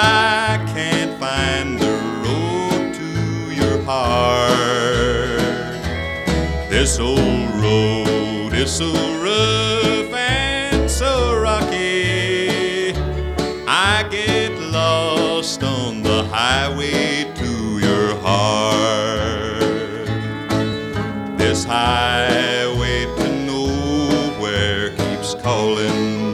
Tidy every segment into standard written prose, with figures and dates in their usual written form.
I can't find the road to your heart. This old road is so rough and so rocky. I get lost on the highway to your heart. This highway to nowhere keeps calling.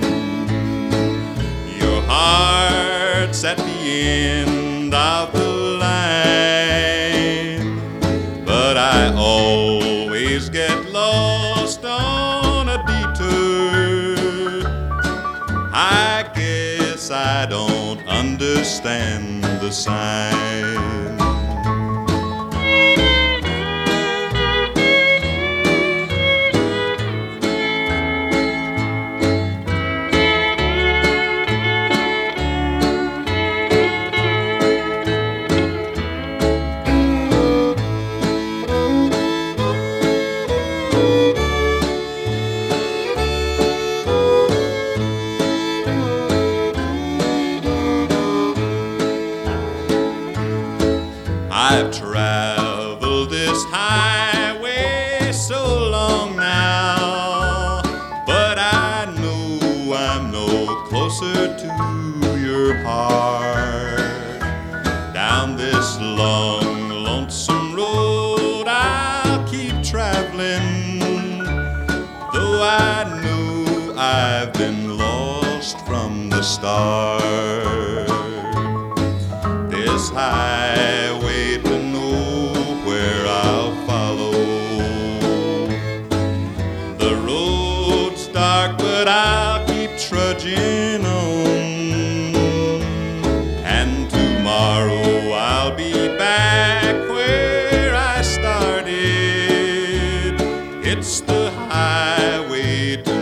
Your heart's at the end of the line, but I always get lost on a detour. I guess I don't understand the sign. I've traveled this highway so long now, but I know I'm no closer to your heart. Down this long, lonesome road I'll keep traveling, though I know I've been lost from the start. This highway to nowhere I'll follow. The road's dark, but I'll keep trudging on. And tomorrow I'll be back where I started. It's the highway to